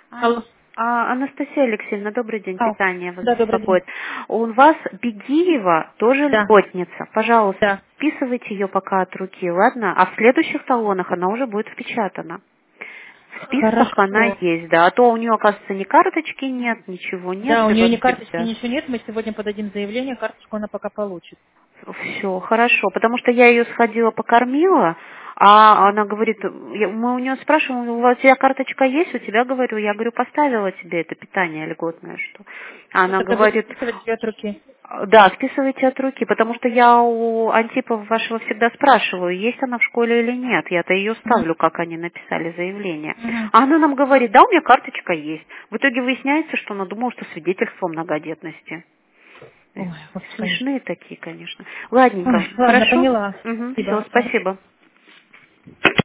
Алло. Анастасия Алексеевна, добрый день, питание вас Да, добрый день. беспокоит. У вас Бегиева тоже Да, льготница. Пожалуйста, да. вписывайте ее пока от руки, ладно? А в следующих талонах она уже будет впечатана. В списках она Хорошо. есть, да. А то у нее, оказывается, ни карточки нет, ничего нет, Да, у и нее вот ни карточки, нельзя. ничего нет. Мы сегодня подадим заявление, карточку она пока получит. Все, хорошо, потому что я ее сходила, покормила, а она говорит, мы у нее спрашиваем, у тебя карточка есть? У тебя, говорю, я говорю, поставила тебе это питание льготное, что? А Ну, она тогда будем говорит, списывать ее от руки. да, списывайте от руки, потому что я у Антипова вашего всегда спрашиваю, есть она в школе или нет. Я-то ее Мгм. ставлю, как они написали заявление. Мгм. А она нам говорит, да, у меня карточка есть. В итоге выясняется, что она думала, что свидетельство о многодетности. Ой, господи. Смешные такие, конечно. Ладненько, Ой, ладно, хорошо? поняла. Угу, все, Спасибо. Ага. спасибо.